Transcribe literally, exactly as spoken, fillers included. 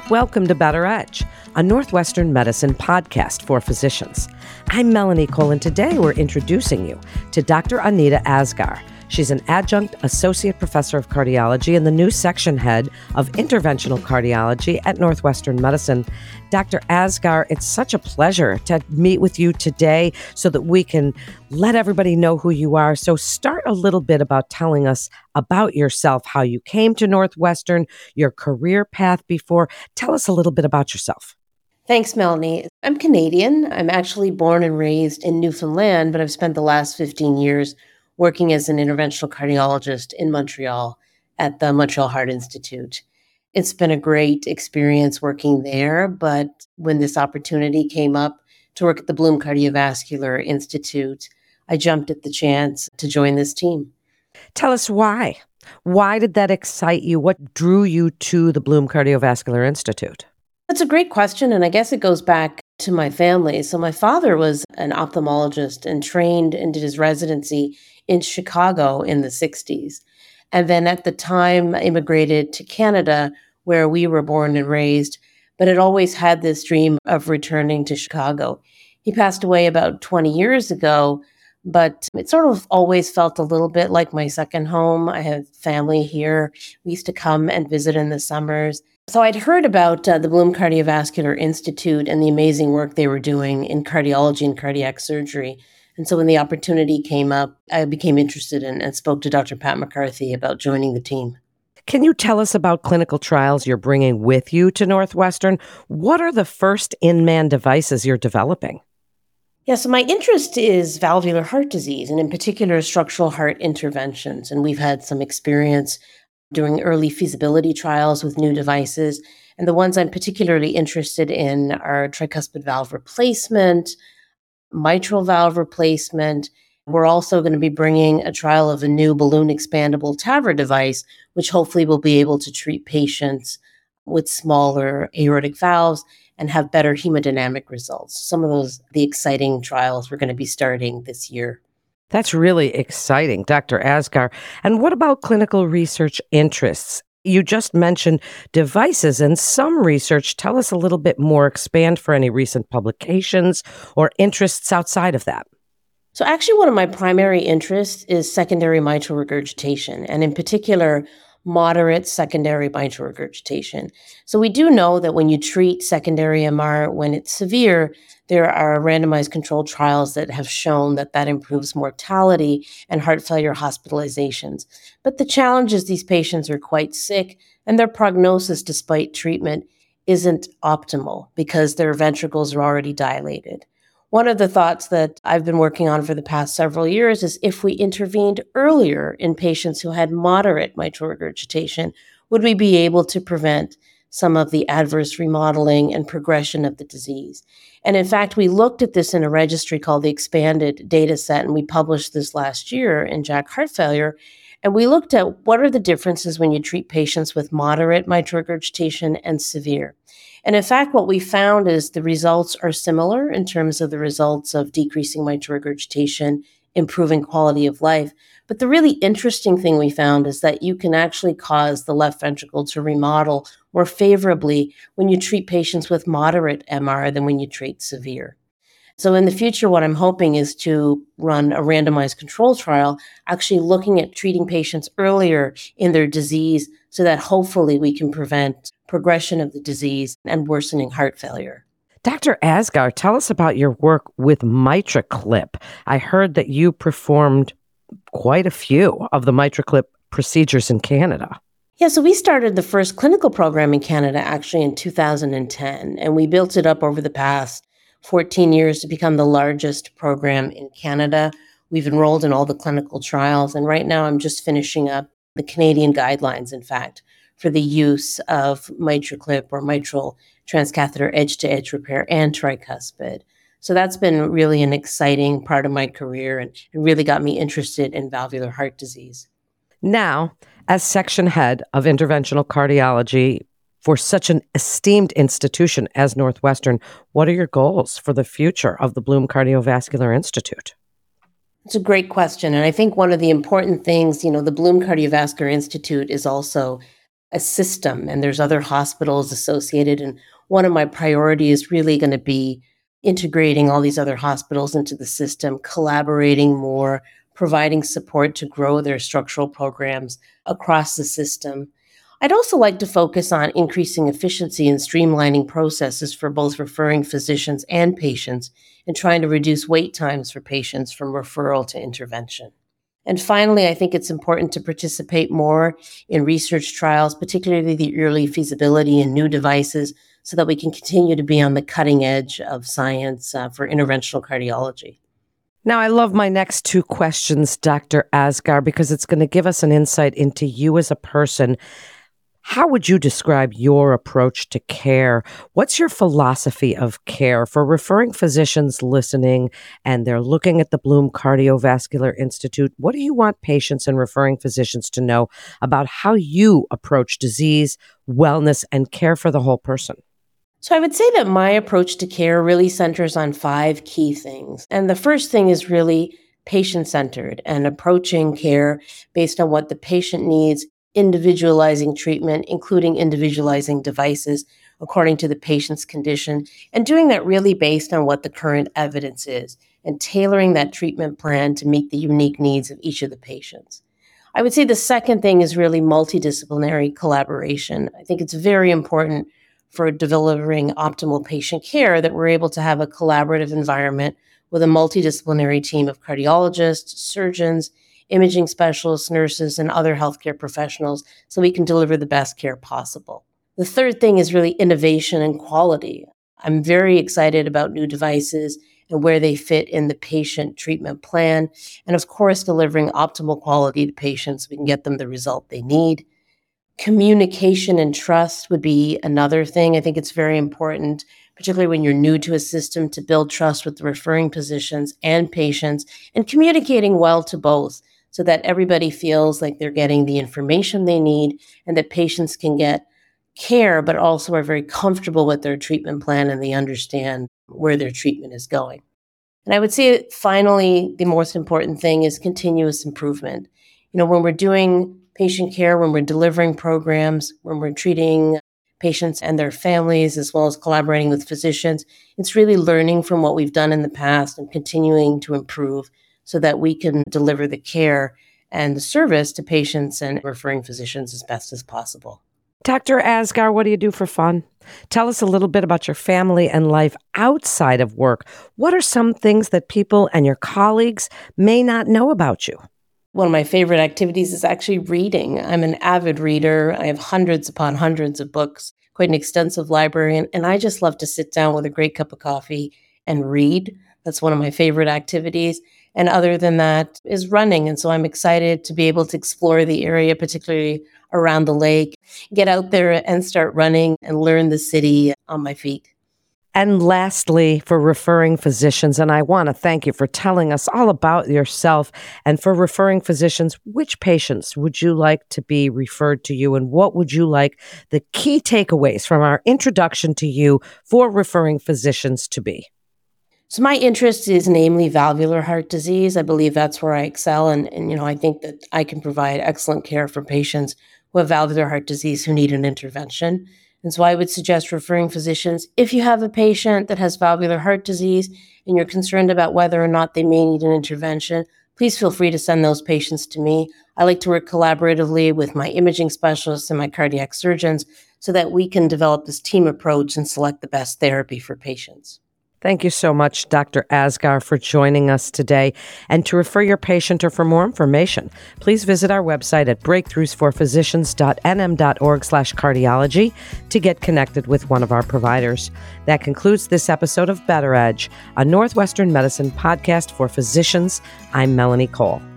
Welcome to Better Edge, a Northwestern medicine podcast for physicians. I'm Melanie Cole, and today we're introducing you to Doctor Anita Asghar. She's an adjunct associate professor of cardiology and the new section head of interventional cardiology at Northwestern Medicine. Doctor Asghar, it's such a pleasure to meet with you today so that we can let everybody know who you are. So start a little bit about telling us about yourself, how you came to Northwestern, your career path before. Tell us a little bit about yourself. Thanks, Melanie. I'm Canadian. I'm actually born and raised in Newfoundland, but I've spent the last fifteen years working as an interventional cardiologist in Montreal at the Montreal Heart Institute. It's been a great experience working there, but when this opportunity came up to work at the Bloom Cardiovascular Institute, I jumped at the chance to join this team. Tell us why. Why did that excite you? What drew you to the Bloom Cardiovascular Institute? That's a great question, and I guess it goes back to my family. So my father was an ophthalmologist and trained and did his residency in Chicago in the sixties. And then at the time immigrated to Canada, where we were born and raised, but had always had this dream of returning to Chicago. He passed away about twenty years ago, but it sort of always felt a little bit like my second home. I have family here. We used to come and visit in the summers. So I'd heard about uh, the Bloom Cardiovascular Institute and the amazing work they were doing in cardiology and cardiac surgery. And so when the opportunity came up, I became interested in and spoke to Doctor Pat McCarthy about joining the team. Can you tell us about clinical trials you're bringing with you to Northwestern? What are the first in-man devices you're developing? Yeah, so my interest is valvular heart disease, and in particular, structural heart interventions. And we've had some experience doing early feasibility trials with new devices. And the ones I'm particularly interested in are tricuspid valve replacement, mitral valve replacement. We're also going to be bringing a trial of a new balloon expandable TAVR device, which hopefully will be able to treat patients with smaller aortic valves and have better hemodynamic results. Some of those, the exciting trials we're going to be starting this year. That's really exciting, Doctor Asghar. And what about clinical research interests? You just mentioned devices and some research. Tell us a little bit more, expand for any recent publications or interests outside of that. So actually, one of my primary interests is secondary mitral regurgitation, and in particular, moderate secondary mitral regurgitation. So we do know that when you treat secondary M R when it's severe, there are randomized controlled trials that have shown that that improves mortality and heart failure hospitalizations. But the challenge is these patients are quite sick, and their prognosis, despite treatment, isn't optimal because their ventricles are already dilated. One of the thoughts that I've been working on for the past several years is if we intervened earlier in patients who had moderate mitral regurgitation, would we be able to prevent some of the adverse remodeling and progression of the disease? And in fact, we looked at this in a registry called the Expanded Data Set, and we published this last year in J A C Heart Failure. And we looked at what are the differences when you treat patients with moderate mitral regurgitation and severe. And in fact, what we found is the results are similar in terms of the results of decreasing mitral regurgitation, improving quality of life. But the really interesting thing we found is that you can actually cause the left ventricle to remodel more favorably when you treat patients with moderate M R than when you treat severe. So in the future, what I'm hoping is to run a randomized control trial, actually looking at treating patients earlier in their disease so that hopefully we can prevent progression of the disease and worsening heart failure. Doctor Asghar, tell us about your work with MitraClip. I heard that you performed quite a few of the MitraClip procedures in Canada. Yeah, so we started the first clinical program in Canada actually in two thousand ten, and we built it up over the past fourteen years to become the largest program in Canada. We've enrolled in all the clinical trials, and right now I'm just finishing up the Canadian guidelines, in fact, for the use of MitraClip or mitral transcatheter edge-to-edge repair and tricuspid. So that's been really an exciting part of my career and it really got me interested in valvular heart disease. Now, as section head of interventional cardiology for such an esteemed institution as Northwestern, what are your goals for the future of the Bloom Cardiovascular Institute? It's a great question. And I think one of the important things, you know, the Bloom Cardiovascular Institute is also a system and there's other hospitals associated. And one of my priorities is really going to be integrating all these other hospitals into the system, collaborating more, providing support to grow their structural programs across the system. I'd also like to focus on increasing efficiency and streamlining processes for both referring physicians and patients and trying to reduce wait times for patients from referral to intervention. And finally, I think it's important to participate more in research trials, particularly the early feasibility in new devices, so that we can continue to be on the cutting edge of science uh, for interventional cardiology. Now, I love my next two questions, Doctor Asgar, because it's going to give us an insight into you as a person. How would you describe your approach to care? What's your philosophy of care for referring physicians listening and they're looking at the Bloom Cardiovascular Institute? What do you want patients and referring physicians to know about how you approach disease, wellness, and care for the whole person? So I would say that my approach to care really centers on five key things. And the first thing is really patient-centered and approaching care based on what the patient needs, individualizing treatment, including individualizing devices according to the patient's condition, and doing that really based on what the current evidence is, and tailoring that treatment plan to meet the unique needs of each of the patients. I would say the second thing is really multidisciplinary collaboration. I think it's very important for delivering optimal patient care that we're able to have a collaborative environment with a multidisciplinary team of cardiologists, surgeons, imaging specialists, nurses, and other healthcare professionals so we can deliver the best care possible. The third thing is really innovation and quality. I'm very excited about new devices and where they fit in the patient treatment plan, and of course, delivering optimal quality to patients so we can get them the result they need. Communication and trust would be another thing. I think it's very important, particularly when you're new to a system, to build trust with the referring physicians and patients and communicating well to both so that everybody feels like they're getting the information they need and that patients can get care, but also are very comfortable with their treatment plan and they understand where their treatment is going. And I would say, finally, the most important thing is continuous improvement. You know, when we're doing patient care, when we're delivering programs, when we're treating patients and their families, as well as collaborating with physicians, it's really learning from what we've done in the past and continuing to improve so that we can deliver the care and the service to patients and referring physicians as best as possible. Doctor Asgar, what do you do for fun? Tell us a little bit about your family and life outside of work. What are some things that people and your colleagues may not know about you? One of my favorite activities is actually reading. I'm an avid reader. I have hundreds upon hundreds of books, quite an extensive library, and, and I just love to sit down with a great cup of coffee and read. That's one of my favorite activities. And other than that is running. And so I'm excited to be able to explore the area, particularly around the lake, get out there and start running and learn the city on my feet. And lastly, for referring physicians, and I want to thank you for telling us all about yourself, and for referring physicians, which patients would you like to be referred to you, and what would you like the key takeaways from our introduction to you for referring physicians to be? So my interest is namely valvular heart disease. I believe that's where I excel. And, and, you know, I think that I can provide excellent care for patients who have valvular heart disease who need an intervention. And so I would suggest referring physicians, if you have a patient that has valvular heart disease and you're concerned about whether or not they may need an intervention, please feel free to send those patients to me. I like to work collaboratively with my imaging specialists and my cardiac surgeons so that we can develop this team approach and select the best therapy for patients. Thank you so much, Doctor Asgar, for joining us today. And to refer your patient or for more information, please visit our website at breakthroughs for physicians dot n m dot org slash cardiology to get connected with one of our providers. That concludes this episode of Better Edge, a Northwestern Medicine podcast for physicians. I'm Melanie Cole.